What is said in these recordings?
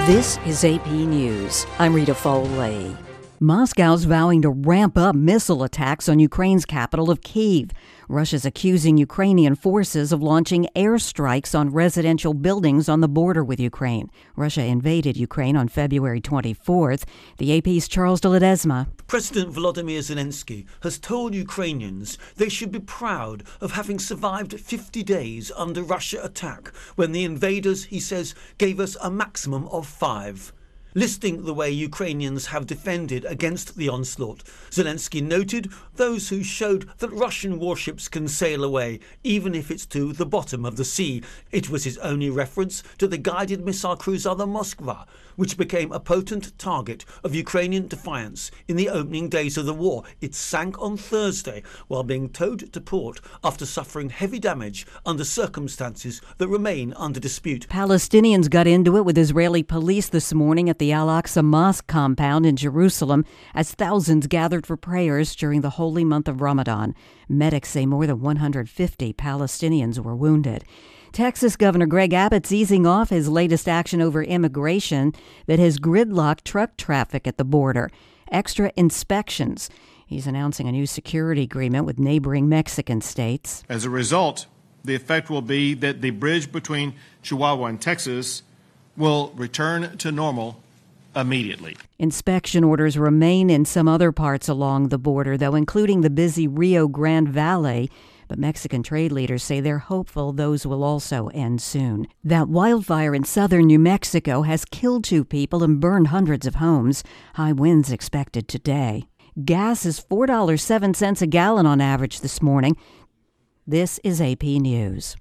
This is AP News. I'm Rita Foley. Moscow's vowing to ramp up missile attacks on Ukraine's capital of Kyiv. Russia's accusing Ukrainian forces of launching airstrikes on residential buildings on the border with Ukraine. Russia invaded Ukraine on February 24th. The AP's Charles de Ledesma. President Volodymyr Zelensky has told Ukrainians they should be proud of having survived 50 days under Russia attack when the invaders, he says, gave us a maximum of 5. Listing the way Ukrainians have defended against the onslaught, Zelensky noted those who showed that Russian warships can sail away, even if it's to the bottom of the sea. It was his only reference to the guided missile cruiser the Moskva, which became a potent target of Ukrainian defiance in the opening days of the war. It sank on Thursday while being towed to port after suffering heavy damage under circumstances that remain under dispute. Palestinians got into it with Israeli police this morning at the Al-Aqsa Mosque compound in Jerusalem as thousands gathered for prayers during the holy month of Ramadan. Medics say more than 150 Palestinians were wounded. Texas Governor Greg Abbott's easing off his latest action over immigration that has gridlocked truck traffic at the border. Extra inspections. He's announcing a new security agreement with neighboring Mexican states. As a result, the effect will be that the bridge between Chihuahua and Texas will return to normal immediately. Inspection orders remain in some other parts along the border, though, including the busy Rio Grande Valley. But Mexican trade leaders say they're hopeful those will also end soon. That wildfire in southern New Mexico has killed 2 people and burned hundreds of homes. High winds expected today. Gas is $4.07 a gallon on average this morning. This is AP News.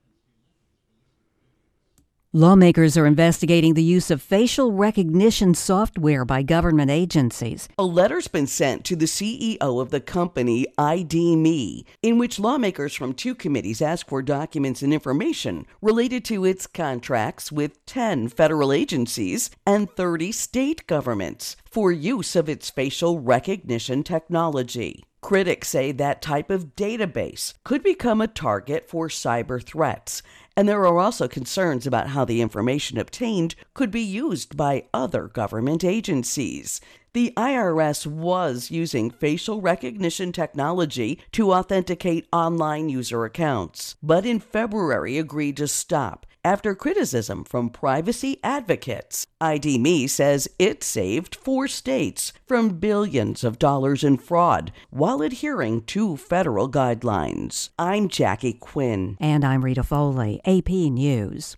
Lawmakers are investigating the use of facial recognition software by government agencies. A letter's been sent to the CEO of the company ID.me, in which lawmakers from 2 committees ask for documents and information related to its contracts with 10 federal agencies and 30 state governments for use of its facial recognition technology. Critics say that type of database could become a target for cyber threats, and there are also concerns about how the information obtained could be used by other government agencies. The IRS was using facial recognition technology to authenticate online user accounts, but in February agreed to stop after criticism from privacy advocates. ID.me says it saved 4 states from billions of dollars in fraud while adhering to federal guidelines. I'm Jackie Quinn. And I'm Rita Foley, AP News.